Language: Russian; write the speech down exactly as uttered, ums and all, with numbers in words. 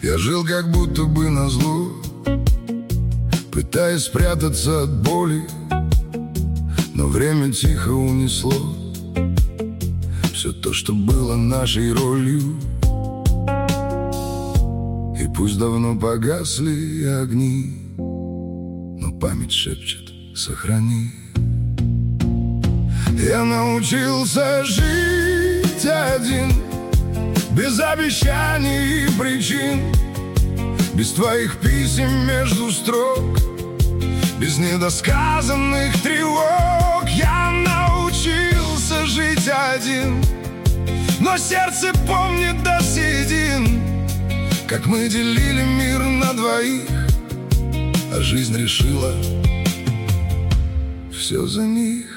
Я жил как будто бы назло, пытаясь спрятаться от боли, но время тихо унесло все то, что было нашей ролью. И пусть давно погасли огни, но память шепчет: сохрани. Я научился жить один, без обещаний и причин, без твоих писем между строк, без недосказанных тревог. Я научился жить один, но сердце помнит до седин, как мы делили мир на двоих, а жизнь решила все за них.